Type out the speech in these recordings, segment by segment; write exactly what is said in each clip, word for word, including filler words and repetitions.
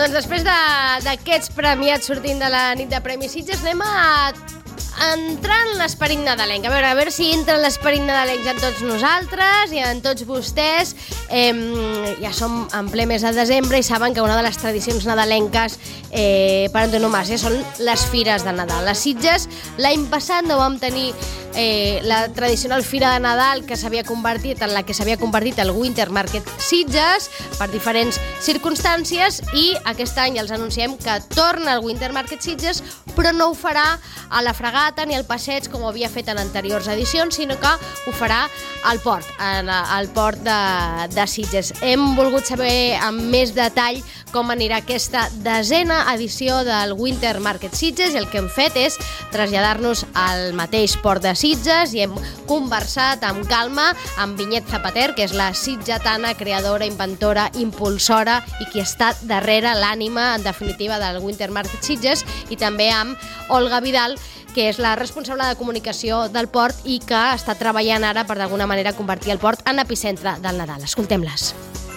doncs després d'aquests premiats sortint de la nit de Premis Sitges anem a entrar en l'esperit nadalenc. A veure, a veure si entra l'esperit nadalenc en tots nosaltres i en tots vostès. Eh, ja som en ple mes de desembre i saben que una de les tradicions nadalenques eh, per antonomàsia són les fires de Nadal. A Sitges l'any passat no vam tenir eh, la tradicional fira de Nadal que s'havia convertit en la que s'havia convertit el Winter Market Sitges per diferents circumstàncies i aquest any els anunciem que torna el Winter Market Sitges, però no ho farà a la Fragata ni al passeig com ho havia fet en anteriors edicions, sinó que ho farà al port, al port de, de Sitges. Hem volgut saber amb més detall com anirà aquesta desena edició del Winter Market Sitges i el que hem fet és traslladar-nos al mateix port de Sitges i hem conversat amb calma amb Vinyet Zapater, que és la sitgetana, creadora, inventora, impulsora i qui està darrere l'ànima, en definitiva, del Winter Market Sitges, i també amb Olga Vidal, que és la responsable de comunicació del port i que està treballant ara per d'alguna manera convertir el port en epicentre del Nadal. Escoltem-les.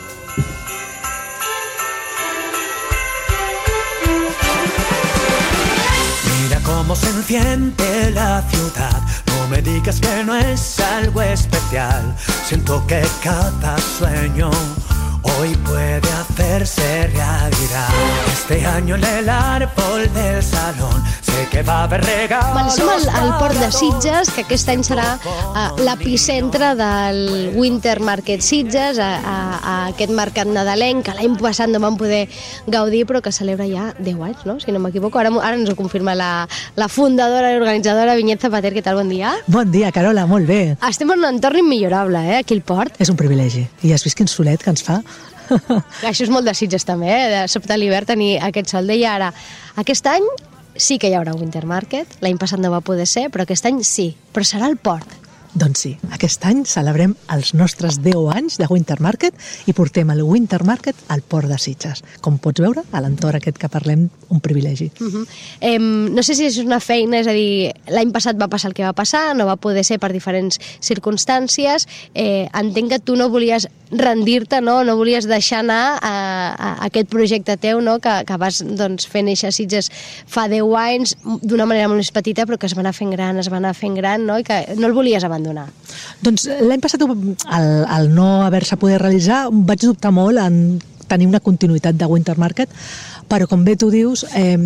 Mira cómo se enciende la ciudad, no me digas que no es algo especial. Siento que cada sueño hoy puede hacerse realidad. Este año en el árbol del salón sé que va a haver regalos. Bueno, som al, al port de Sitges, que aquest any serà uh, l'epicentre del Winter Market Sitges, a, a, a aquest mercat nadalenc que l'any passat no vam poder gaudir, però que celebra ja deu anys, no? Si no m'equivoco. Ara, ara ens ho confirma la, la fundadora i organitzadora Vinyet Zapater. Què tal? Bon dia. Bon dia, Carola, molt bé. Estem en un entorn immillorable, eh, aquí al port. És un privilegi. I has vist quin solet que ens fa? Això és molt de Sitges també, eh? De sobte a l'hivern tenir aquest sol. Deia ara, aquest any sí que hi haurà Winter Market, l'any passat no va poder ser, però aquest any sí, però serà al port. Doncs sí, aquest any celebrem els nostres deu anys de Winter Market i portem el Winter Market al port de Sitges. Com pots veure, a l'entorn aquest que parlem, un privilegi. Uh-huh. eh, no sé si és una feina, és a dir, l'any passat va passar el que va passar, no va poder ser per diferents circumstàncies. Eh, entenc que tu no volies rendir-te, no, no volies deixar anar a, a aquest projecte teu, no, que, que vas doncs, fer néixer a Sitges fa deu anys d'una manera molt més petita, però que es va anar fent gran, es va anar fent gran, no, i que no el volies abandonar. Doncs l'any passat, al, al no haver-se poder realitzar, vaig dubtar molt en tenir una continuïtat de Winter Market, però com bé tu dius, eh,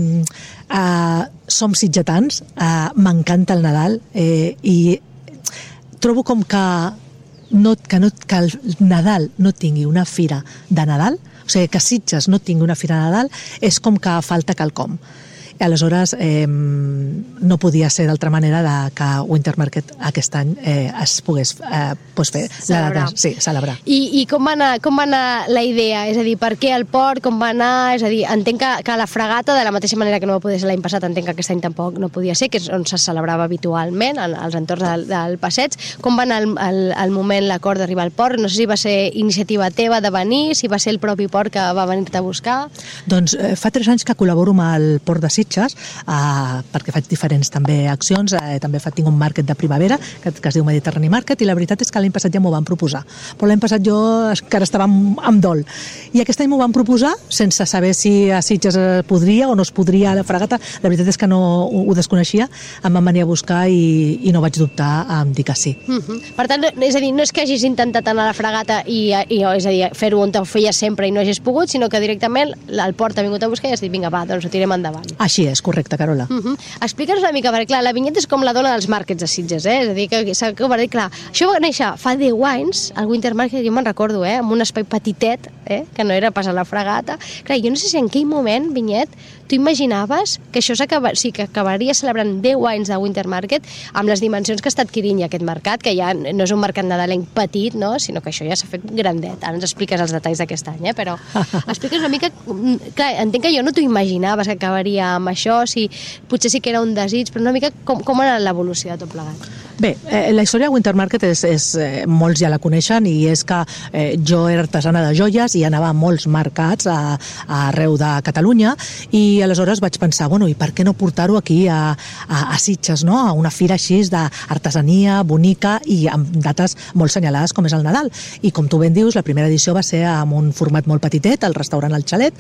eh, som sitgetans, eh, m'encanta el Nadal eh, i trobo com que, no, que, no, que el Nadal no tingui una fira de Nadal, o sigui, que Sitges no tingui una fira de Nadal, és com que falta quelcom. I aleshores eh, no podia ser d'altra manera de que Winter Market aquest any eh, es pogués eh, pues fer celebrar. La, sí, celebrar. I, i com, va anar, com va anar la idea? És a dir, per què el port? Com va anar? És a dir, entenc que, que la Fragata, de la mateixa manera que no va poder ser l'any passat, entenc que aquest any tampoc no podia ser, que és on se celebrava habitualment, als entorns del, del passeig. Com va anar el, el, el moment, l'acord d'arribar al port? No sé si va ser iniciativa teva de venir, si va ser el propi port que va venir-te a buscar. Doncs eh, fa tres anys que col·laboro amb el port de Sitges, Uh, perquè faig diferents també accions, uh, també fa, tinc un market de primavera que, que es diu Mediterrani Market, i la veritat és que l'any passat ja m'ho van proposar, però l'any passat jo encara estava amb, amb dol, i aquest any m'ho van proposar sense saber si a Sitges podria o no es podria a la Fragata. La veritat és que no ho, ho desconeixia, em van venir a buscar i, i no vaig dubtar en dir que sí. Uh-huh. Per tant, és a dir, no és que hagis intentat anar a la Fragata i, i és a dir, fer-ho on ho feies sempre i no hagis pogut, sinó que directament el port ha vingut a buscar i has dit, vinga, va, doncs ho tirem endavant. Així és, correcte, Carola. Uh-huh. Explica'ns una mica, perquè clar, la Vinyet és com la dona dels markets de Sitges, eh? És a dir, que s'ha convertit, clar, això va néixer fa deu anys, el Winter Market, jo me'n recordo, eh? Amb un espai petitet, eh? Que no era pas a la Fragata. Clar, jo no sé si en aquell moment, Vinyet, tu imaginaves que això s'acaba, sí, que acabaria celebrant deu anys de Winter Market amb les dimensions que està adquirint ja aquest mercat, que ja no és un mercat nadalenc petit, no? Sinó que això ja s'ha fet grandet. Ara ens expliques els detalls d'aquest any, eh? Però expliques una mica... Clar, entenc que jo no t'ho imaginaves que acabaria amb això, si potser sí que era un desig, però una mica com, com ha anat l'evolució de tot plegat? Bé, eh, la història de Winter Market és, és eh, molts ja la coneixen, i és que eh, jo era artesana de joies i anava a molts mercats a, a arreu de Catalunya, i aleshores vaig pensar, bueno, i per què no portar-ho aquí a, a, a Sitges, no? A una fira així d'artesania bonica i amb dates molt senyalades com és el Nadal. I com tu ben dius, la primera edició va ser amb un format molt petitet, al restaurant El Xalet,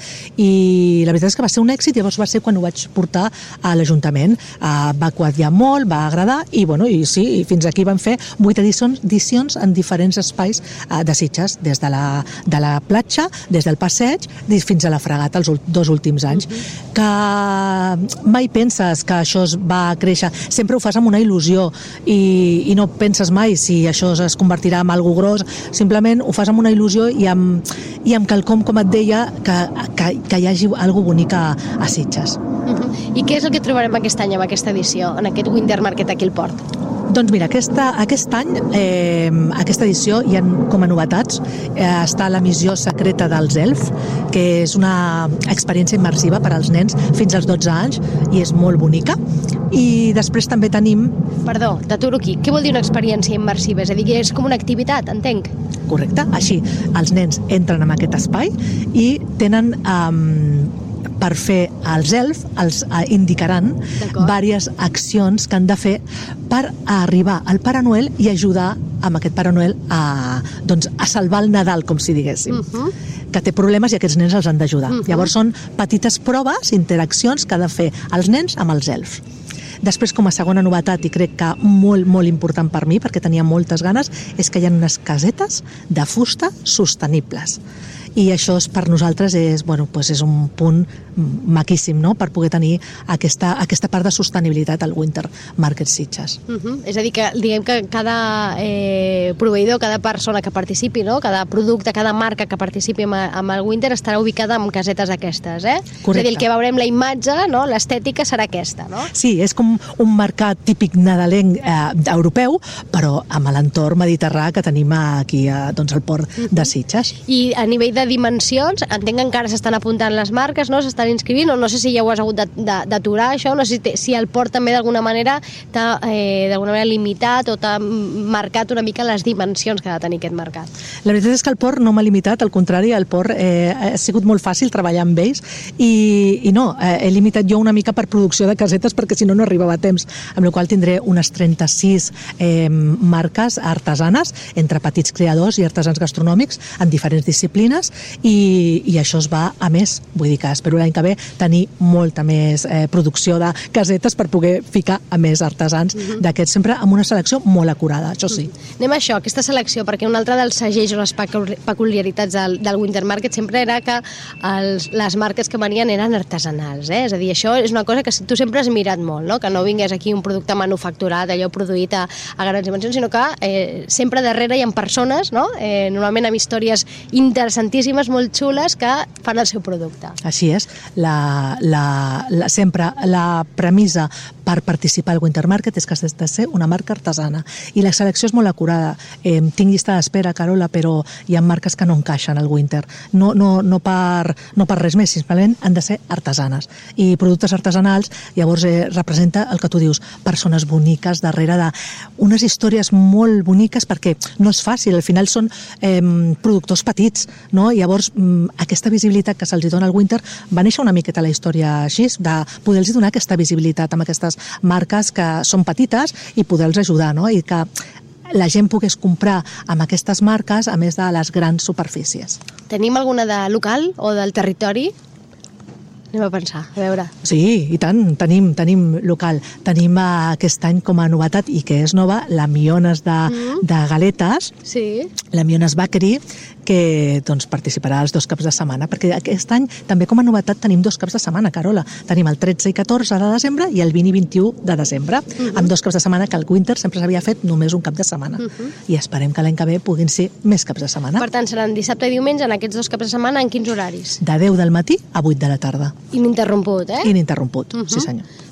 i la veritat és que va ser un èxit. Llavors va ser quan ho vaig portar a l'Ajuntament. Uh, va quadrar molt, va agradar, i bueno, i sí, i fins aquí van fer vuit edicions, edicions en diferents espais uh, de Sitges, des de la, de la platja, des del passeig, fins a la Fragata els dos últims anys. Mm-hmm. Que mai penses que això es va créixer, sempre ho fas amb una il·lusió, i, i no penses mai si això es convertirà en algo gros, simplement ho fas amb una il·lusió i amb, i amb quelcom, com et deia, que, que, que hi hagi algo bonic a, a Sitges. Mm-hmm. I què és el que trobarem aquest any amb aquesta edició, en aquest Winter Market aquí al Port? Doncs mira, aquesta, aquest any, eh, aquesta edició, hi ha com a novetats, eh, està la missió secreta dels Elf, que és una experiència immersiva per als nens fins als dotze anys, i és molt bonica. I després també tenim... Perdó, t'aturo aquí. Què vol dir una experiència immersiva? És a dir, que és com una activitat, entenc? Correcte. Així, els nens entren en aquest espai i tenen... Eh, per fer els elf, els indicaran diverses accions que han de fer per arribar al Pare Noel i ajudar amb aquest Pare Noel a, doncs, a salvar el Nadal, com si diguéssim. Uh-huh. Que té problemes i aquests nens els han d'ajudar. Uh-huh. Llavors són petites proves, interaccions que han de fer els nens amb els elfs. Després, com a segona novetat, i crec que molt, molt important per mi, perquè tenia moltes ganes, és que hi ha unes casetes de fusta sostenibles. I això és, per nosaltres és, bueno, pues és un punt maquíssim, no?, per poder tenir aquesta, aquesta part de sostenibilitat al Winter Market Sitges. Uh-huh. És a dir, que diguem que cada eh, proveïdor, cada persona que participi, no?, cada producte, cada marca que participi amb, amb el Winter estarà ubicada en casetes aquestes, eh? Correcte. És a dir, el que veurem, la imatge, no?, l'estètica serà aquesta, no? Sí, és com un mercat típic nadalenc eh, europeu, però amb l'entorn mediterrà que tenim aquí a, doncs, al port uh-huh. de Sitges. I a nivell de dimensions, entenc que encara s'estan apuntant les marques, no? S'estan inscrivint, o no sé si ja ho has hagut d'aturar, això, no sé si, te, si el port també d'alguna manera t'ha eh, d'alguna manera limitat o t'ha marcat una mica les dimensions que ha de tenir aquest mercat. La veritat és que el port no m'ha limitat, al contrari, el port eh, ha sigut molt fàcil treballar amb ells, i, i no, eh, he limitat jo una mica per producció de casetes, perquè si no, no arribava a temps, amb la qual tindré unes trenta-sis eh, marques artesanes, entre petits creadors i artesans gastronòmics, en diferents disciplines, i, i això es va a més. Vull dir que espero l'any que ve tenir molta més eh, producció de casetes per poder ficar a més artesans uh-huh. d'aquests, sempre amb una selecció molt acurada, això sí. Uh-huh. Anem a això, aquesta selecció, perquè un altre dels segells o les peculiaritats del, del Winter Market sempre era que els, les marques que venien eren artesanals, eh? És a dir, això és una cosa que tu sempre has mirat molt, no?, que no vingués aquí un producte manufacturat, allò produït a, a grans dimensions, sinó que eh, sempre darrere hi ha persones, no?, eh, normalment amb històries interessantíssimes, molt xules, que fan el seu producte. Així és. La, la, la, sempre la premissa per participar al Winter Market és que has de ser una marca artesana. I la selecció és molt acurada. Eh, tinc llista d'espera, Carola, però hi ha marques que no encaixen al Winter. No, no, no, per, no per res més, simplement han de ser artesanes. I productes artesanals, llavors, eh, representa el que tu dius, persones boniques darrere d'unes històries molt boniques, perquè no és fàcil, al final són eh, productors petits, no? Llavors, aquesta visibilitat que se'ls dona al Winter va néixer una miqueta la història així, de poder-los donar aquesta visibilitat amb aquestes marques que són petites i poder-los ajudar, no? I que la gent pogués comprar amb aquestes marques a més de les grans superfícies. Tenim alguna de local o del territori? Anem a pensar, a veure. Sí, i tant, tenim, tenim local. Tenim aquest any com a novetat, i que és nova, la Miones de, mm. de Galetes, sí. La Miones Bakery, que doncs, participarà els dos caps de setmana, perquè aquest any també com a novetat tenim dos caps de setmana, Carola. Tenim el tretze i catorze de desembre i el vint i vint-i-u de desembre, uh-huh. amb dos caps de setmana, que el Winter sempre s'havia fet només un cap de setmana. Uh-huh. I esperem que l'any que ve puguin ser més caps de setmana. Per tant, seran dissabte i diumenge en aquests dos caps de setmana, en quins horaris? De deu del matí a vuit de la tarda. Ininterromput, eh? Ininterromput, uh-huh. sí senyor.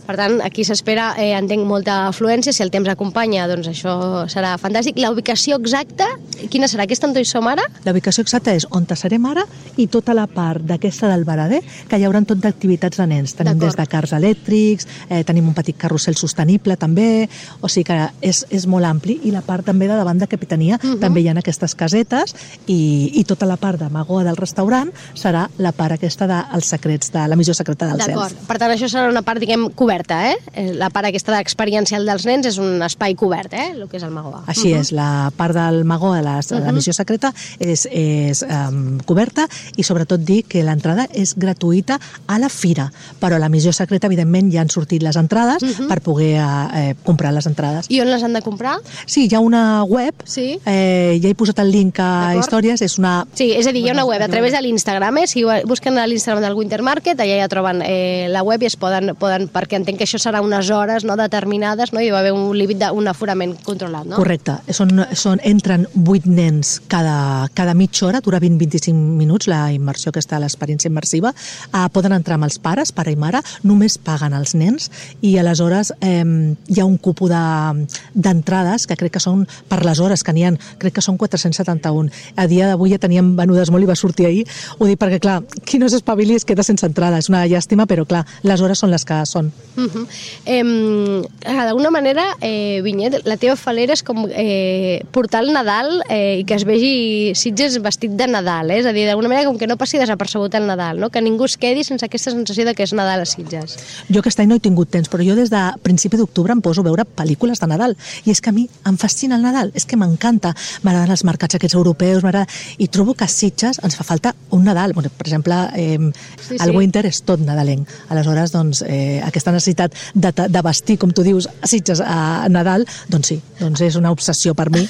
Per tant, aquí s'espera, eh, entenc, molta afluència. Si el temps acompanya, doncs això serà fantàstic. La ubicació exacta, quina serà? Aquesta on hi som ara? La ubicació exacta és on serem ara i tota la part d'aquesta del Barader, que hi haurà tot d'activitats de nens. Tenim des de cars elèctrics, eh, tenim un petit carrusel sostenible també, o sigui que és, és molt ampli. I la part també de davant de Capitania, uh-huh. també hi ha aquestes casetes i, i tota la part de Magoa del restaurant serà la part aquesta dels secrets, de la missió secreta dels cels. D'acord. Per tant, això serà una part, diguem, coberta, eh? La part aquesta experiencial dels nens és un espai cobert, eh? El que és el Magoa. Així uh-huh. és, la part del Magoa de la, uh-huh. la missió secreta és, és um, coberta i sobretot dir que l'entrada és gratuïta a la fira, però a la missió secreta, evidentment, ja han sortit les entrades uh-huh. per poder eh, comprar les entrades. I on les han de comprar? Sí, hi ha una web, sí. eh, ja he posat el link a històries, és una... Sí, és a dir, hi ha una web a través de l'Instagram, eh? Si busquen a l'Instagram del Winter Market, allà ja troben eh, la web i es poden, poden, perquè entenc que això serà unes hores, no, determinades, no? I va haver un límit d'un aforament controlat, no? Correcte, són, són, entren vuit nens cada, cada mitja hora, dura vint a vint-i-cinc minuts la immersió aquesta, l'experiència immersiva, eh, poden entrar amb els pares, pare i mare, només paguen els nens i aleshores eh, hi ha un cupó d'entrades de, que crec que són per les hores que n'hi ha, crec que són quatre-cents setanta-un. A dia d'avui ja teníem venudes molt i va sortir ahir, ho dic perquè clar, qui no s'espavili es queda sense entrada, és una llàstima, però clar, les hores són les que són. Uh -huh. eh, D'alguna manera, eh, Vinyet, la teva falera és com eh, portar el Nadal eh, i que es vegi Sitges vestit de Nadal, eh? És a dir, d'alguna manera com que no passi desapercebut el Nadal, no? Que ningú es quedi sense aquesta sensació de que és Nadal a Sitges. Jo aquest any no he tingut temps, però jo des de principi d'octubre em poso a veure pel·lícules de Nadal i és que a mi em fascina el Nadal, és que m'encanta, m'agraden els mercats aquests europeus, i trobo que a Sitges ens fa falta un Nadal. Bueno, per exemple, eh, sí, sí. el Winter és tot nadalenc. Aleshores, doncs, eh, aquesta necessitat de, de vestir, com tu dius, a Sitges a Nadal, doncs sí, doncs és una obsessió per mi.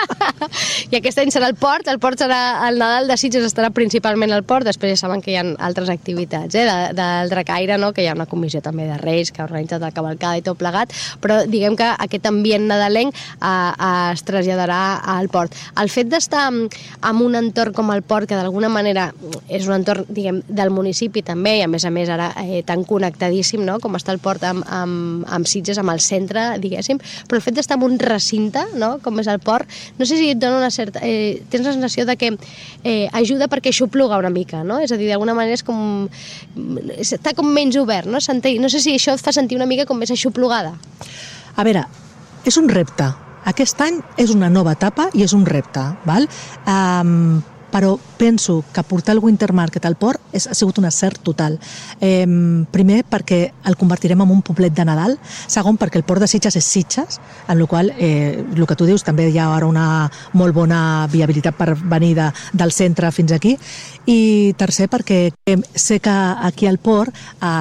I aquest any serà el port, el port serà, el Nadal de Sitges estarà principalment al port, després ja saben que hi ha altres activitats, eh, de, del Dracaire, no? Que hi ha una comissió també de Reis que ha organitzat la cavalcada i tot plegat, però diguem que aquest ambient nadalenc eh, es traslladarà al port. El fet d'estar en un entorn com el port, que d'alguna manera és un entorn, diguem, del municipi també, i a més a més ara eh, tan connectadíssim, no? Com està el port amb, amb, amb Sitges, amb el centre, diguéssim, però el fet d'estar en un recinte, no? Com és el port, no sé si et dona una certa... Eh, tens la sensació de que eh, ajuda perquè aixopluga una mica, no? És a dir, d'alguna manera és com... està com menys obert, no? Sentir, no sé si això et fa sentir una mica com més aixoplugada. A veure, és un repte. Aquest any és una nova etapa i és un repte, val? Um, però penso que portar el Winter Market al port és, ha sigut un acert total. Eh, primer, perquè el convertirem en un poblet de Nadal. Segon, perquè el port de Sitges és Sitges, en la qual eh, el que tu dius, també hi ha ara una molt bona viabilitat per venir de, del centre fins aquí. I tercer, perquè sé que aquí al port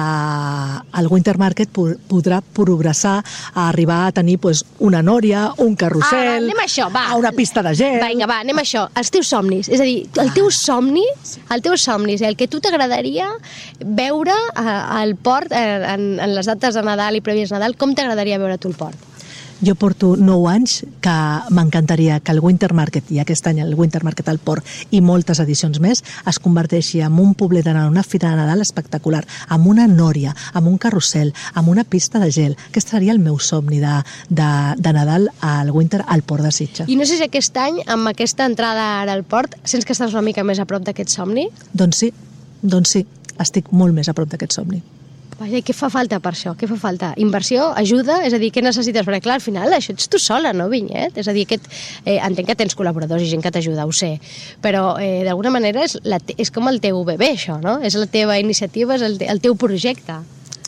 eh, el Winter Market podrà progressar a arribar a tenir pues, una nòria, un carrusel, ah, anem a, això, va. a una pista de gel... Vinga, va, anem a això. Els teus somnis, és a dir, el teu somni, el teu somnis, el que tu t'agradaria veure al port en, en les dates de Nadal i prèvies Nadal, com t'agradaria veure tu el port? Jo porto nou anys que m'encantaria que el Winter Market, i aquest any el Winter Market al port i moltes edicions més, es converteixi en un poblet de Nadal, una fira de Nadal espectacular, amb una nòria, amb un carrusel, amb una pista de gel. Aquest seria el meu somni de, de, de Nadal al Winter al port de Sitges. I no sé si aquest any, amb aquesta entrada ara al port, sents que estàs una mica més a prop d'aquest somni? Doncs sí, doncs sí, estic molt més a prop d'aquest somni. Vaja, què fa falta per això? Què fa falta? Inversió? Ajuda? És a dir, què necessites? Perquè clar, al final això ets tu sola, no, Vinyet? És a dir, aquest, eh, entenc que tens col·laboradors i gent que t'ajuda, ho sé, però eh, d'alguna manera és, la, és com el teu bebè, això, no? És la teva iniciativa, és el, el teu projecte.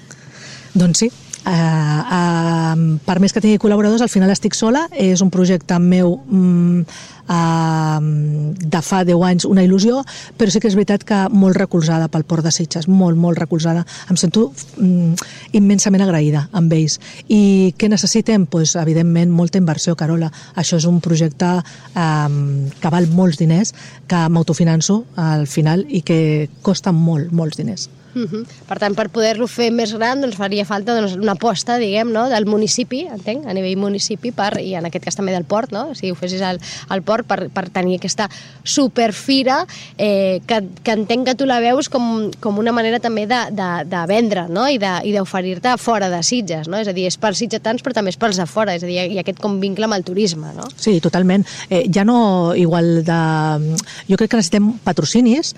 Doncs sí. Uh, uh, per més que tingui col·laboradors, al final estic sola, és un projecte meu um, uh, de fa deu anys, una il·lusió, però sí que és veritat que molt recolzada pel port de Sitges, molt, molt recolzada. Em sento um, immensament agraïda amb ells. I què necessitem? Pues, evidentment, molta inversió, Carola. Això és un projecte um, que val molts diners, que m'autofinanço al final i que costa molt, molts diners. Uh-huh. Per tant, per poder-lo fer més gran, doncs faria falta doncs, una aposta, diguem, no? del municipi, entenc, a nivell municipi, per, i en aquest cas també del port, no? si ho fessis al, al port, per, per tenir aquesta superfira eh, que, que entenc que tu la veus com, com una manera també de, de, de vendre, no? I d'oferir-te fora de Sitges, no? És a dir, és pels sitgetans però també és pels de fora, és a dir, hi ha aquest com vincle amb el turisme, no? Sí, totalment. Eh, ja no igual de... Jo crec que necessitem patrocinis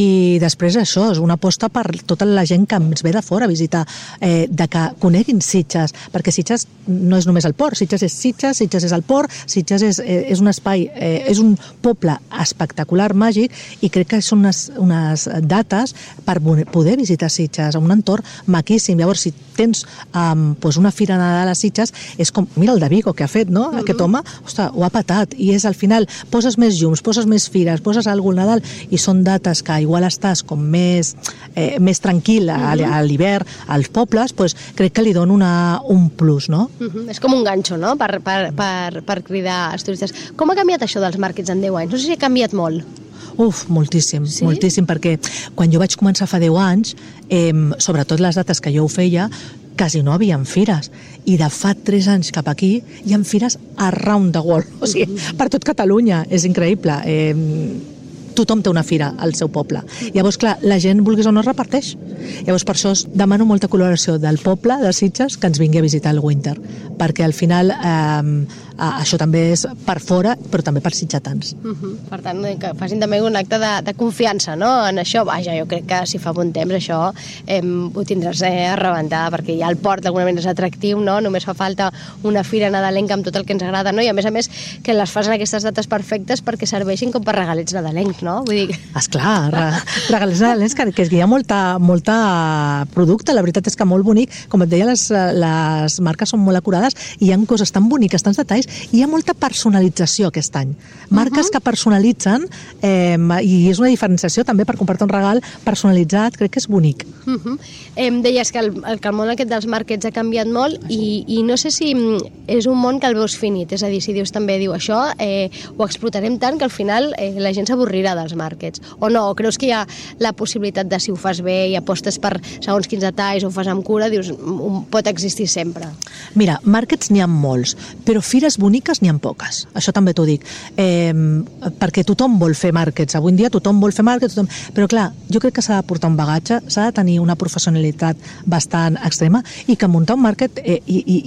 i després això, és una aposta per tota la gent que ens ve de fora a visitar, eh, de que coneguin Sitges, perquè Sitges no és només el port, Sitges és Sitges, Sitges és el port, Sitges és, eh, és un espai, eh, és un poble espectacular, màgic, i crec que són unes, unes dates per poder visitar Sitges, un entorn maquíssim. Llavors, si tens um, pues una fira de Nadal a Sitges, és com, mira el de Vigo que ha fet, no? Uh-huh. Aquest home, ostres, ho ha patat, i és al final, poses més llums, poses més fires, poses alguna al Nadal, i són dates que igual estàs com més, eh, més tranquil a, uh-huh. a l'hivern als pobles, pues, crec que li dona una, un plus, no? Uh-huh. És com un ganxo, no?, per, per, per, per cridar als turistes. Com ha canviat això dels màrquets en deu anys? No sé si ha canviat molt. Uf, moltíssim, sí? moltíssim, perquè quan jo vaig començar fa deu anys, eh, sobretot les dates que jo ho feia, quasi no havia fires. I de fa tres anys cap aquí hi ha fires around the world, o sigui, per tot Catalunya. És increïble. Eh, tothom té una fira al seu poble. Llavors, clar, la gent, vulguis o no, es reparteix. Llavors, per això demano molta col·laboració del poble de Sitges que ens vingui a visitar el Winter, perquè al final eh, això també és per fora, però també per sitgetans. Uh-huh. Per tant, que facin també un acte de, de confiança, no?, en això. Vaja, jo crec que si fa bon temps això eh, ho tindràs eh, a rebentar, perquè ja el port d'alguna manera és atractiu, no? Només fa falta una fira nadalenca amb tot el que ens agrada, no? I a més a més que les fas en aquestes dates perfectes perquè serveixin com per regalets nadalencs, no? Vull dir... Esclar, re, regalets nadalencs, que, que hi ha molta, molta producte, la veritat és que molt bonic, com et deia, les, les marques són molt acurades i hi ha coses tan boniques, tants detalls, i hi ha molta personalització aquest any. Marques uh-huh. que personalitzen, eh, i és una diferenciació també per comprar-te un regal personalitzat, crec que és bonic. Uh-huh. Em deies que el, que el món aquest dels màrquets ha canviat molt i, i no sé si és un món que el veus finit, és a dir, si dius també, diu això, eh, ho explotarem tant que al final eh, la gent s'avorrirà dels màrquets, o no, o creus que hi ha la possibilitat de, si ho fas bé i apostes per segons quins detalls o ho fas amb cura, dius, un, pot existir sempre? Mira, màrquets n'hi ha molts, però fires boniques n'hi ha poques, això també t'ho dic, eh, perquè tothom vol fer màrquets, avui en dia tothom vol fer màrquets, tothom... però clar, jo crec que s'ha de portar un bagatge, s'ha de tenir una professionalitat bastant extrema i que muntar un màrquet eh, i, i,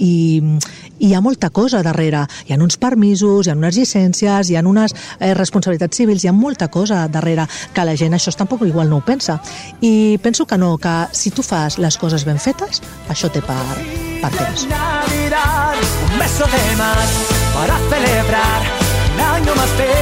i hi ha molta cosa darrere, hi ha uns permisos, hi ha unes llicències, hi ha unes eh, responsabilitats civils, hi ha molta cosa darrere, que la gent això tampoc igual no ho pensa, i penso que no, que si tu fas les coses ben fetes, això té per, per temps. Navidad, un beso de más para celebrar un año más de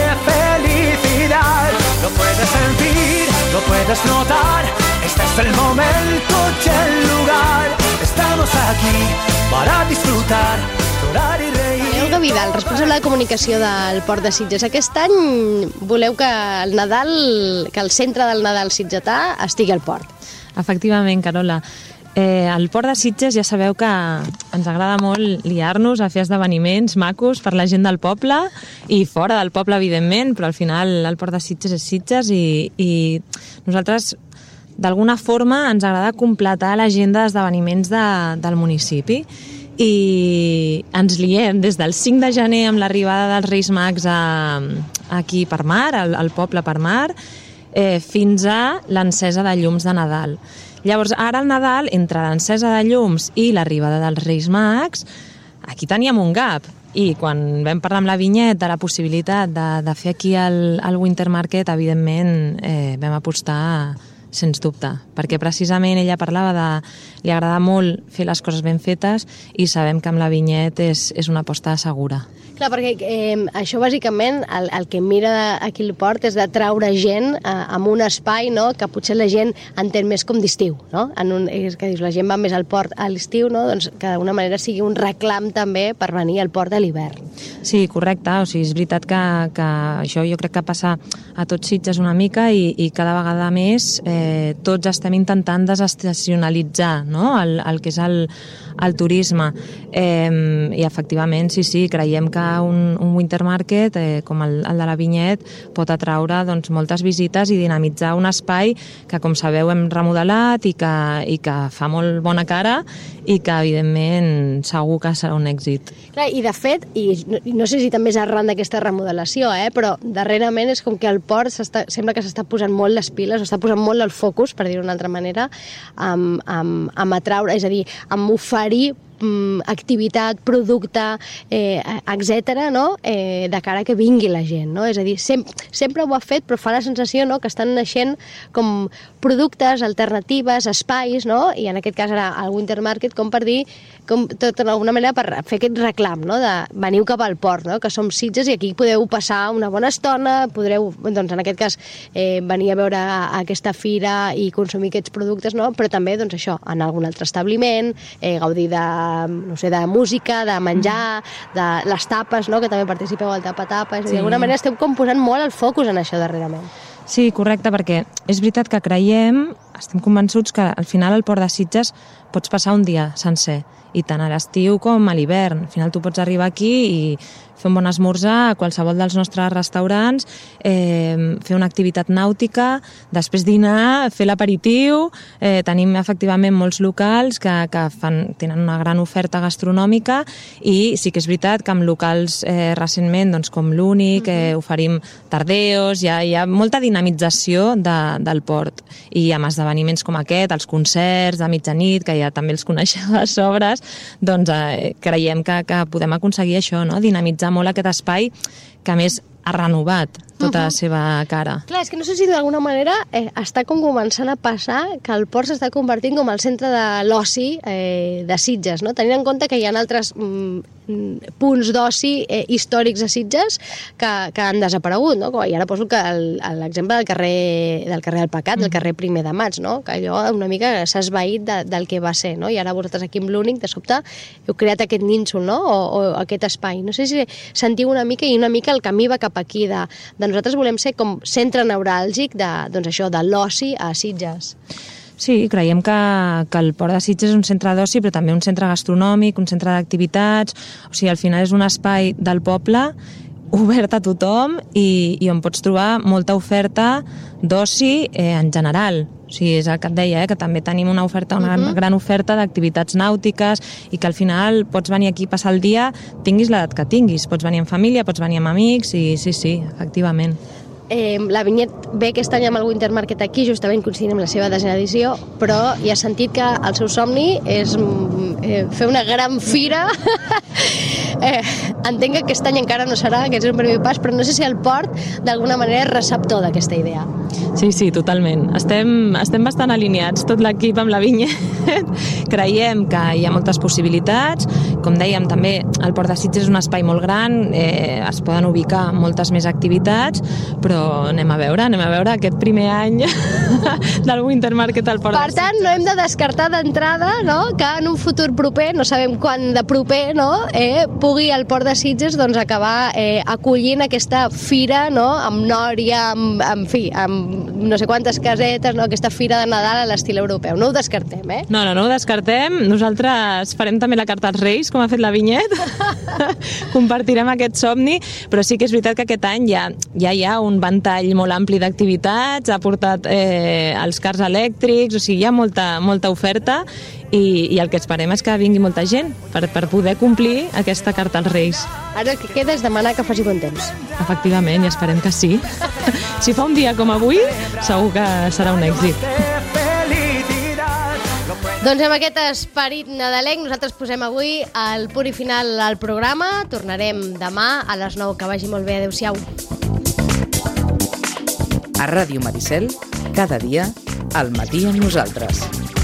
felicidad. Lo puedes sentir, lo puedes notar. Este es el momento y el lugar. Estamos aquí para disfrutar, llorar y reír. Olga Vidal, responsable de comunicació del Port de Sitges. Aquest any voleu que el Nadal, que el centre del Nadal sitgetà estigui al port. Efectivament, Carola. Eh, al Port de Sitges ja sabeu que ens agrada molt liar-nos a fer esdeveniments macos per la gent del poble i fora del poble, evidentment, però al final el Port de Sitges és Sitges i, i nosaltres d'alguna forma ens agrada completar l'agenda d'esdeveniments de, del municipi i ens liem des del cinc de gener amb l'arribada dels Reis Mags a, aquí per mar, al, al poble per mar, eh, fins a l'encesa de llums de Nadal. Llavors, ara al Nadal, entre l'encesa de llums i l'arribada dels Reis Mags, aquí teníem un gap. I quan vam parlar amb la Vinyet de la possibilitat de, de fer aquí el, el Winter Market, evidentment eh, vam apostar sens dubte, perquè precisament ella parlava de... li agrada molt fer les coses ben fetes i sabem que amb la Vinyet és, és una aposta segura. Clar, perquè eh, això bàsicament el, el que mira aquí el port és de traure gent eh, amb un espai, no?, que potser la gent entén més com d'estiu, no? En un, és que dius, la gent va més al port a l'estiu, no? Doncs que d'alguna manera sigui un reclam també per venir al port a l'hivern. Sí, correcte, o sigui, és veritat que, que això jo crec que passa a tots Sitges una mica i, i cada vegada més eh, tots estem intentant desestacionalitzar, no?, el, el que és el, el turisme. Eh, I efectivament, sí, sí, creiem que un, un winter market eh, com el, el de la Vinyet pot atraure doncs, moltes visites i dinamitzar un espai que, com sabeu, hem remodelat i que, i que fa molt bona cara i que, evidentment, segur que serà un èxit. Clar, i de fet, i no, no sé si també és arran d'aquesta remodelació, eh, però darrerament és com que el port sembla que s'està posant molt les piles, s'està posant molt el focus, per dir-ho d'una altra manera, amb, amb, amb atraure, és a dir, amb oferir activitat, producte, eh, etcètera, no? eh, de cara que vingui la gent, no? És a dir, sem sempre ho ha fet, però fa la sensació, no?, que estan naixent com productes, alternatives, espais, no?, i en aquest cas ara el Winter Market, com per dir, com tot d'alguna manera per fer aquest reclam, no?, de veniu cap al port, no?, que som Sitges i aquí podeu passar una bona estona, podreu, doncs en aquest cas, eh, venir a veure aquesta fira i consumir aquests productes, no?, però també, doncs això, en algun altre establiment, eh, gaudir de no sé, de música, de menjar, de les tapes, no?, que també participeu al tapa-tapa. És a dir, d'alguna manera esteu com posant molt el focus en això darrerament. Sí, correcte, perquè és veritat que creiem, estem convençuts que al final al Port de Sitges pots passar un dia sencer, i tant a l'estiu com a l'hivern. Al final tu pots arribar aquí i fer un bon esmorzar a qualsevol dels nostres restaurants, eh, fer una activitat nàutica, després dinar, fer l'aperitiu. Eh, tenim efectivament molts locals que, que fan, tenen una gran oferta gastronòmica i sí que és veritat que amb locals eh, recentment, doncs, com l'Únic, eh, oferim tardeos, hi ha, hi ha molta dinamització de, del port. I amb esdeveniments com aquest, els concerts de mitjanit, que ja també els coneixeu de sobres, doncs eh, creiem que, que podem aconseguir això, no?, dinamitzar molt aquest espai que a més ha renovat tota la seva cara. Clar, és que no sé si d'alguna manera eh, està com començant a passar que el port s'està convertint com el centre de l'oci eh, de Sitges, no? Tenint en compte que hi ha altres mm, punts d'oci eh, històrics a Sitges que, que han desaparegut, no? I ara poso l'exemple del carrer del carrer Alpacat, mm. del carrer Primer de Maig, no? Que allò una mica s'ha esvaït de, del que va ser, no? I ara vosaltres aquí amb l'Únic, de sobte, heu creat aquest nínxol, no? O, o aquest espai. No sé si sentiu una mica i una mica el camí va cap aquí de, de nosaltres volem ser com centre neuràlgic de, doncs això, de l'oci a Sitges. Sí, creiem que, que el Port de Sitges és un centre d'oci, però també un centre gastronòmic, un centre d'activitats. O sigui, al final és un espai del poble obert a tothom i, i on pots trobar molta oferta d'oci eh, en general. O sigui, és el que et deia, eh, que també tenim una oferta, una uh-huh. gran oferta d'activitats nàutiques i que al final pots venir aquí a passar el dia, tinguis l'edat que tinguis. Pots venir amb família, pots venir amb amics i sí, sí, efectivament. Eh, la Vinyet ve aquest any amb el Winter Market aquí, justament coincidint amb la seva desena edició, però ja ha sentit que el seu somni és eh, fer una gran fira. eh, entenc que aquest any encara no serà, que és un primer pas, però no sé si el port d'alguna manera és receptor d'aquesta idea. Sí, sí, totalment. Estem, estem bastant alineats, tot l'equip amb la Vinyet. Creiem que hi ha moltes possibilitats. Com dèiem, també el Port de Sitges és un espai molt gran, eh, es poden ubicar moltes més activitats, però anem a veure, anem a veure aquest primer any del Winter Market al Port de Sitges. Per tant, no hem de descartar d'entrada, no?, que en un futur proper, no sabem quan de proper, no?, eh, pugui el Port de Sitges doncs, acabar eh, acollint aquesta fira, no?, amb nòria, amb, en fi, amb no sé quantes casetes, no?, aquesta fira de Nadal a l'estil europeu. No ho descartem, eh? No, no, no ho descartem. Nosaltres farem també la carta als Reis, com ha fet la Vinyet. Compartirem aquest somni, però sí que és veritat que aquest any ja, ja hi ha un ventall molt ampli d'activitats, ha portat eh, els cars elèctrics, o sigui, hi ha molta, molta oferta i, i el que esperem és que vingui molta gent per, per poder complir aquesta carta als Reis. Ara el que queda és demanar que faci bon temps. Efectivament, i esperem que sí. Si fa un dia com avui, segur que serà un èxit. Doncs amb aquest esperit nadalenc nosaltres posem avui el punt i final al programa. Tornarem demà a les nou. Que vagi molt bé. Adéu-siau. A Ràdio Maricel, cada dia, al matí amb nosaltres.